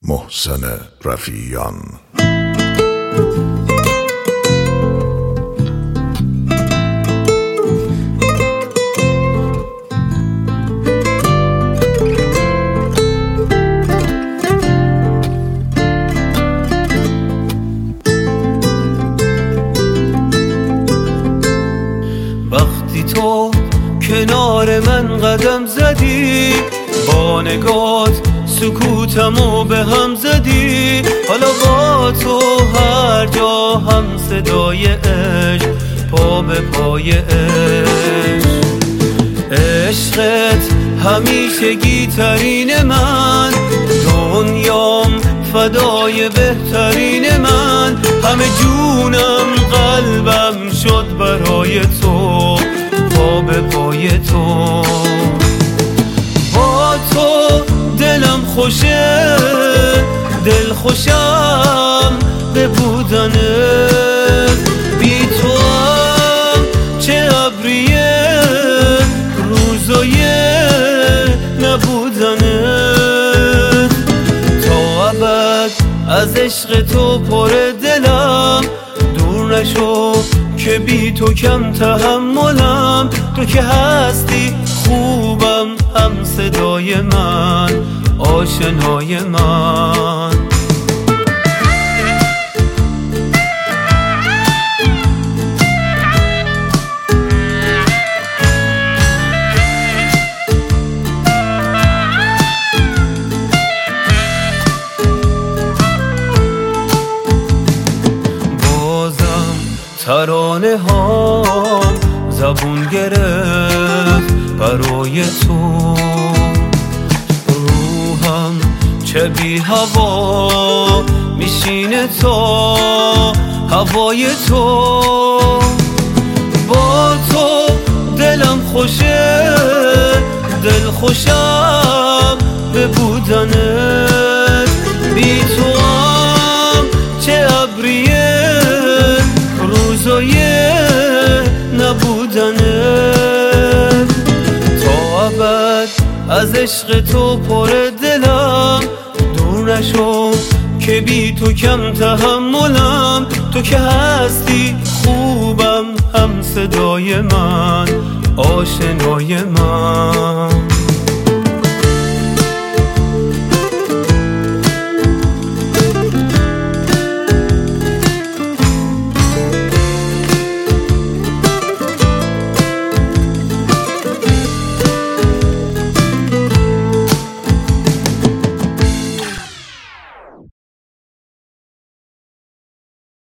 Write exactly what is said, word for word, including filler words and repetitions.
محسن رفیعیان. وقتی تو کنار من قدم زدی، با نگات سکوتمو به هم زدی. حالا با تو هر جا هم صدای عشق، پا به پای عشق. عشقت همیشگی ترین من، دنیام فدای بهترین من. همه جونم قلبم شد برای تو، پا به پای تو. با تو دلم خوشه، دل خوشم به بودنت. بی تو هم چه ابریه روزای نبودنت. تا ابد از عشق تو پر دلم، دور نشو که بی تو کم تحملم. تو که هستی خوبم، هم صدای من، آشنای من. بازم ترانه ها زبون گرفت برای تو. روحم چه بی هوا میشینه تا هوای تو. با تو دلم خوشه، دل خوشم به بودنت. بی تو هم چه ابریه روزای نبودنت. تا ابد از عشق تو پر دلم، دور نشو که بی تو کم تحملم. تو که هستی خوبم، هم صدای من، آشنای من.